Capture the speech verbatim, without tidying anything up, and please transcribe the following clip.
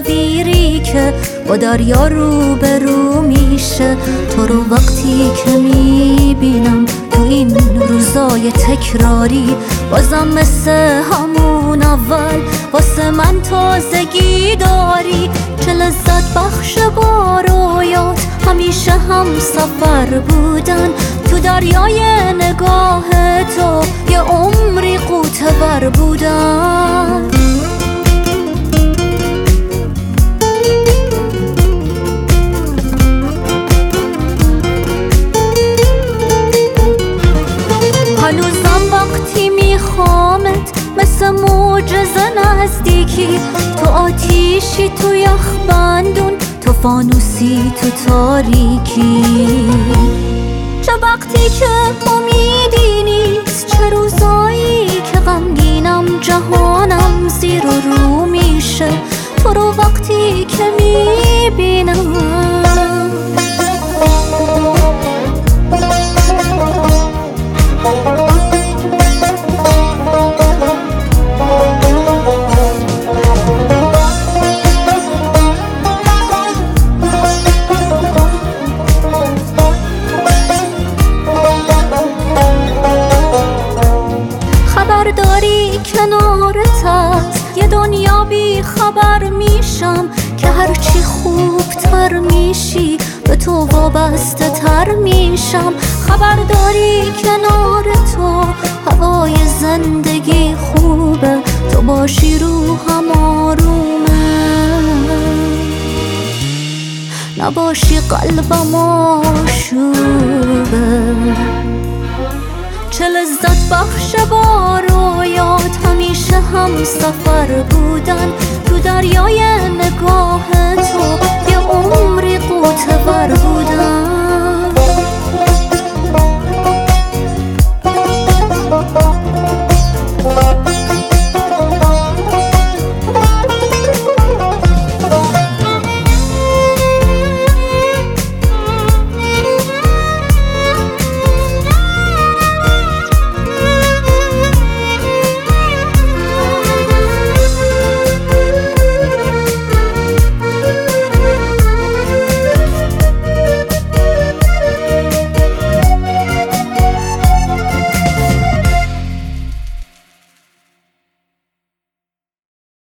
تصاویری که با دریا رو به رو میشه. تو رو وقتی که میبینم تو این روزای تکراری، بازم مثل همون اول واسه من تازگی داری. چه لذت بخش با رویات همیشه هم سفر بودن، تو دریای نگاه تو یه عمری غوطه ور بودن. هنوزم وقتی میخوامت مثل معجزه نزدیکی، تو آتیشی تو یخ بندون، تو فانوسی تو تاریکی. چه وقتی که امیدی نیست، چه روزایی که غمگینم جهانم زیر و رو میشه. تو رو وقتی که میبینم داری کنارت هست یه دنیا بی خبر میشم، که هرچی خوبتر میشی به تو وابسته تر میشم. خبر داری کنار تو هوای زندگی خوبه، تو باشی روحم آرومه، نباشی قلبم آشوبه. چه لذت بخش با رویات همیشه هم سفر بودن، تو دریای نگاه تو یه عمری غوطه ور بودن.